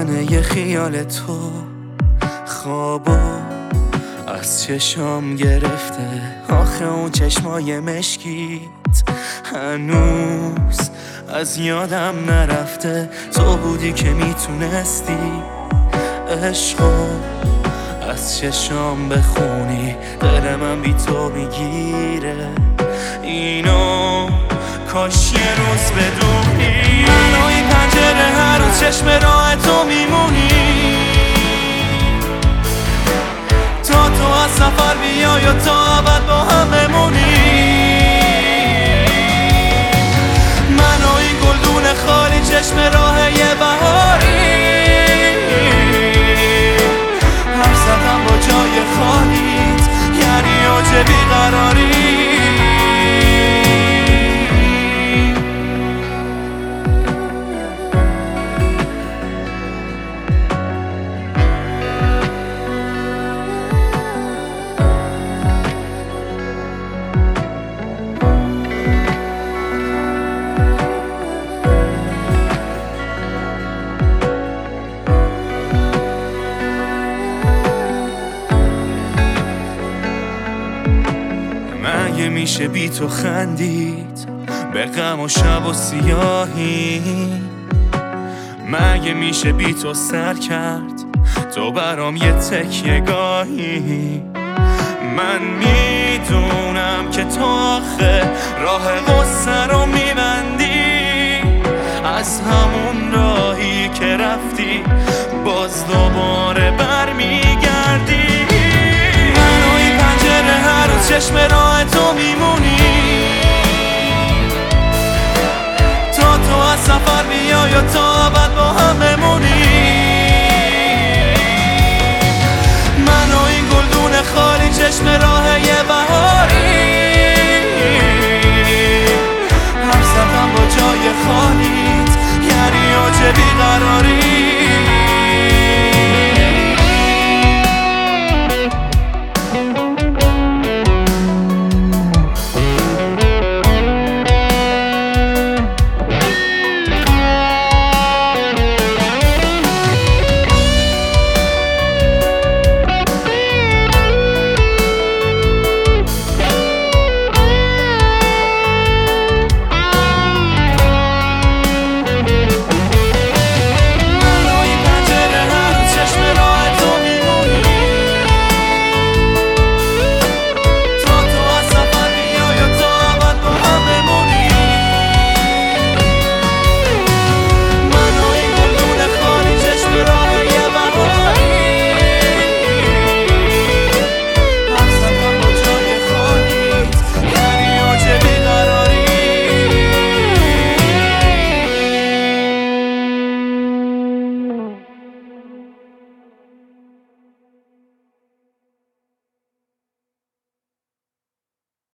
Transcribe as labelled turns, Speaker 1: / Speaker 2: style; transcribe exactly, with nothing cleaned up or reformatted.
Speaker 1: شدن یه خیال تو خوابو از چشام گرفته. آخه اون چشمای مشکیت هنوز از یادم نرفته. تو بودی که میتونستی عشقو از چشام بخونی. دل من بی تو میگیره اینو کاش یه روز بدونی. منو این پنجره هر روز چشم راه تو میمونی. تا تو از سفر بیای و تا ابد با هم بمونی. منو این گلدون خالی چشم راه یه بهاری. حرف زدم با جای خالیت یعنی اوج بیقراری. مگه میشه بی تو خندید به غم و شب و سیاهی؟ مگه میشه بی تو سر کرد تو برام یه تکیه گاهی؟ من میدونم که تو آخه راه غصه رو میبندی. از همون راهی که رفتی باز دوباره برمیگردی. منو این پنجره هر روز چشم راه تو میمونی. تا تو از سفر بیای و تا ابد با هم بمونی. منو این گلدون خالی چشم راه یه